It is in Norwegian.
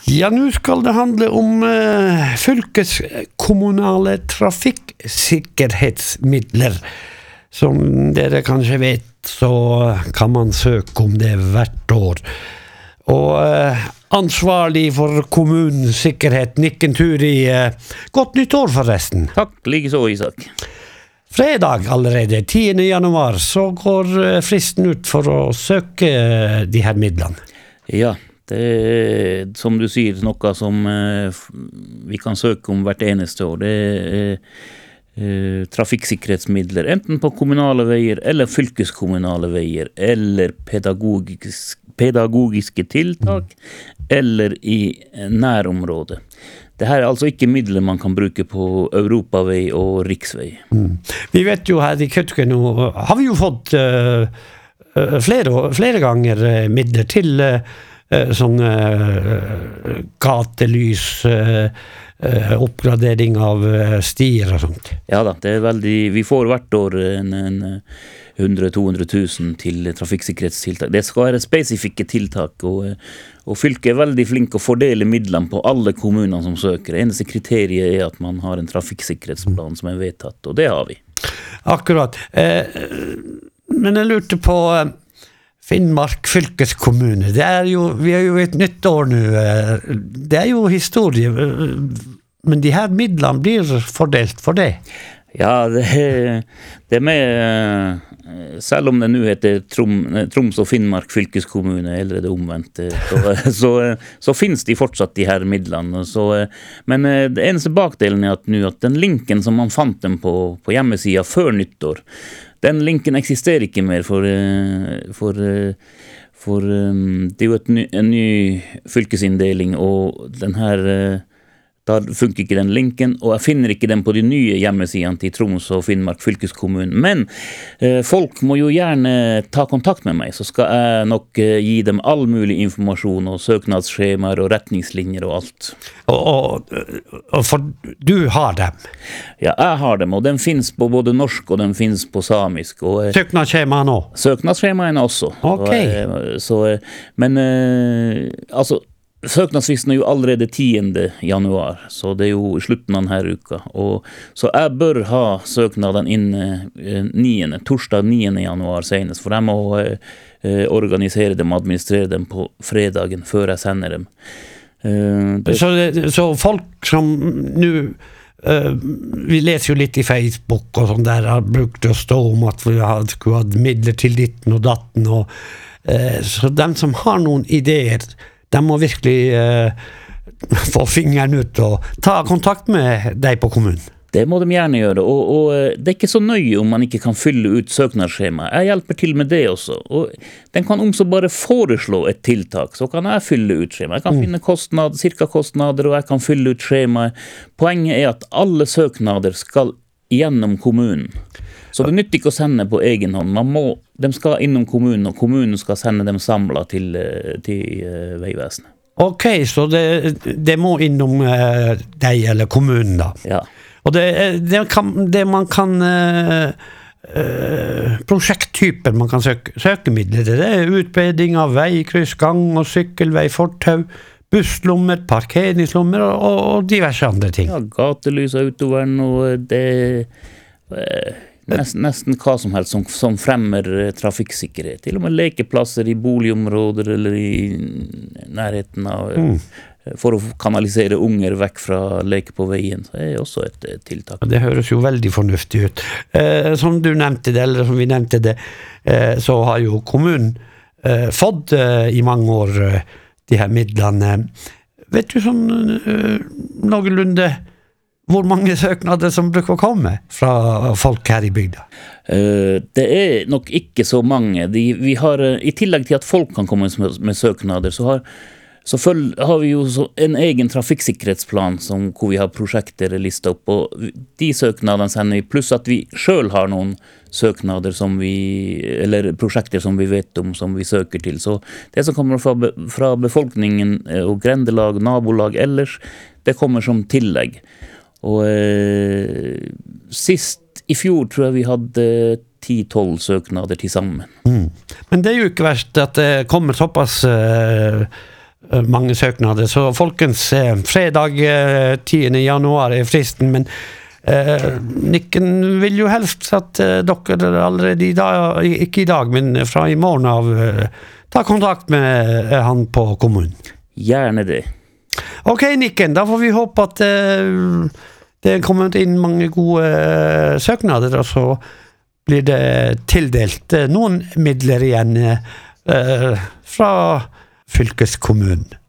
Ja, nu skal det handle om fylkeskommunale trafikksikkerhetsmidler. Som dere kanskje vet, så kan man søke om det hvert år. Og ansvarlig for kommunens sikkerhet, Nikken Turi, godt nytt år forresten. Takk, likeså Isak. Fredag allerede, 10. januar, så går fristen ut for å søke de her midlene. Ja, det som du sier, noe som vi kan søke om hvert eneste år. Det trafikksikkerhetsmidler, enten på kommunale veier eller fylkeskommunale veier, eller pedagogiske tiltak, eller i nærområdet. Det her altså ikke midler man kan bruke på europavei og riksvei. Vi vet jo her i Kautokeino, har vi jo fått flere ganger midler til sånn gatelys, oppgradering av stier og sånt. Ja da, det veldig, vi får hvert år en 100-200 000 til trafikksikkerhetstiltak. Det skal være spesifikke tiltak, og fylket veldig flink å fordele midlene på alle kommuner som søker. Det eneste kriteriet at man har en trafikksikkerhetsplan som vedtatt, og det har vi. Akkurat. Men jeg lurte på Finnmark fylkeskommune. Vi har jo et nytt år nå. Det jo historie, men de her midlene blir fordelt for det. Ja, det med, selv om det nå heter Troms og Finnmark fylkeskommune, eller det omvendte, så finnes de fortsatt de her midlene. Men det eneste bakdelen at den linken som man fant dem på hjemmesida før nyttår, den linken eksisterer ikke mer, for det jo en ny fylkesinndeling, og den her da funker ikke den linken, og jeg finner ikke den på de nye hjemmesidene til Troms og Finnmark fylkeskommune. Men folk må jo gjerne ta kontakt med meg, så skal jeg nok gi dem all mulig informasjon og søknadsskjemaer og retningslinjer og alt. Og for du har dem? Ja, jeg har dem, og den finnes på både norsk og den finnes på samisk. Søknadsskjemaene også? Søknadsskjemaene også. Ok. Men altså, søknadsfristen jo allerede 10. januar, så det jo slutten av denne uka. Så jeg bør ha søknaden inne torsdag 9. januar senest, for jeg må organisere dem og administrere dem på fredagen før jeg sender dem. Så folk som nu vi leser jo litt i Facebook og sånn der, har brukt å stå om at vi skulle ha midler til ditten og datten, så dem som har noen ideer, de må virkelig få fingeren ut og ta kontakt med deg på kommunen. Det må de gjerne gjøre, og det ikke så nøye om man ikke kan fylle ut søknadsskjema. Jeg hjelper til med det også, og den kan også bare foreslå et tiltak, så kan jeg fylle ut skjema. Jeg kan finne cirka kostnader, og jeg kan fylle ut skjema. Poenget at alle søknader skal gjennom kommunen. Så det nytter ikke å sende på egen hånd. De skal innom kommunen, og kommunen skal sende dem samlet til Veivesenet. Ok, så det må innom deg eller kommunen da? Ja. Og det man kan prosjekttyper man kan søke midler til, det utbedring av vei, kryss, gang og sykkelvei, fortau, busslommer, parkeringslommer og diverse andre ting. Ja, gatelys, autovern, og det nesten hva som helst som fremmer trafikksikkerhet. Til og med lekeplasser i boligområder eller i nærheten av for å kanalisere unger vekk fra leke på veien. Det også et tiltak. Det høres jo veldig fornuftig ut. Som du nevnte det, eller som vi nevnte det, så har jo kommunen fått i mange år de her midlene. Vet du sånn noenlunde hvor mange søknader som bruker å komme fra folk her i bygda? Det nok ikke så mange. Vi har, i tillegg til at folk kan komme med søknader, så har vi jo en egen trafikksikkerhetsplan hvor vi har prosjekter listet opp, og de søknadene sender vi, pluss at vi selv har noen søknader eller prosjekter som vi vet om, som vi søker til. Så det som kommer fra befolkningen og grendelag, nabolag ellers, det kommer som tillegg. Og sist i fjor tror jeg vi hadde 10-12 søknader til sammen. Men det jo ikke verst at det kommer såpass mange søknader. Så folkens, fredag 10. januar fristen, men Nikken vil jo helst at dere allerede i dag, ikke i dag, men fra i morgen av, ta kontakt med han på kommunen. Gjerne det. Ok, Nikken, da får vi håpe at det kommer inn mange gode søknader, og så blir det tildelt noen midler igjen fra fylkeskommunen.